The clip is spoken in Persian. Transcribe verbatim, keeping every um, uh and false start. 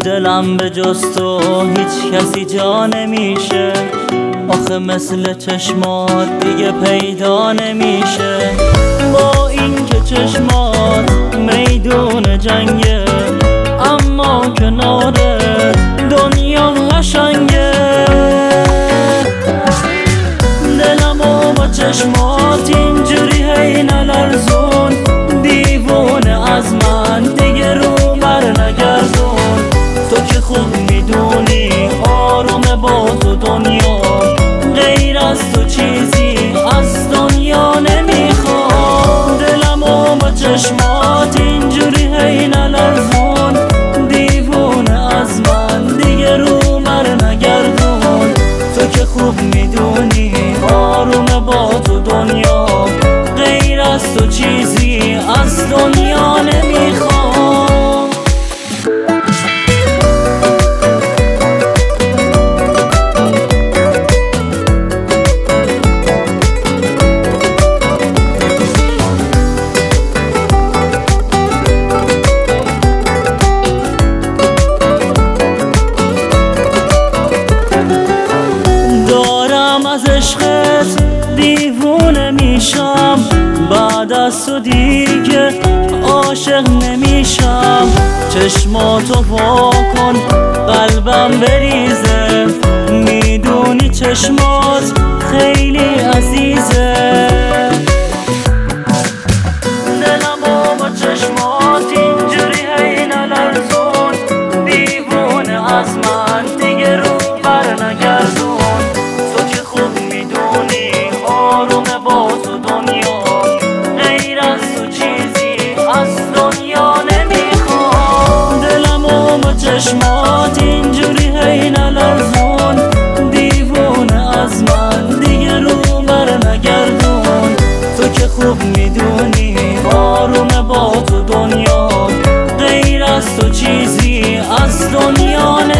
دلم به جز تو هیچ کسی جا نمیشه، آخه مثل چشمات دیگه پیدا نمیشه. با اینکه چشمات میدون جنگه، اما کناره دنیا قشنگه. دلمو با چشمات اینجوری هی نلرزون، دیوونه از من دیگه رو بر نگردون. تو که خوب میدونی آروم با تو دنیا، غیر از تو چیزی از دنیا نمیخوام. دلمو با چشمات اینجوری هی نلرزون، دیوونه از من دیگه رو بر نگردون. تو که خوب میدونی آروم با تو دنیا، غیر از تو چیزی از دنیا نمیخوام. از عشقت دیوونه میشم، بعد از تو دیگه عاشق نمیشم. چشماتو وا کن قلبم بریزه، میدونی چشمات خیلی عزیزه. دلمو با چشمات اینجوری هی نلرزون، دیوونه از من دیگه رو بر نگردون. آروم با تو دنیا، غیر از تو چیزی از دنیا نمیخوام. دلمو با چشمات اینجوری هی نلرزون، دیوونه از من دیگه رو بر نگردون. تو که خوب میدونی آروم با تو دنیا، غیر از تو چیزی از دنیا نمیخوام.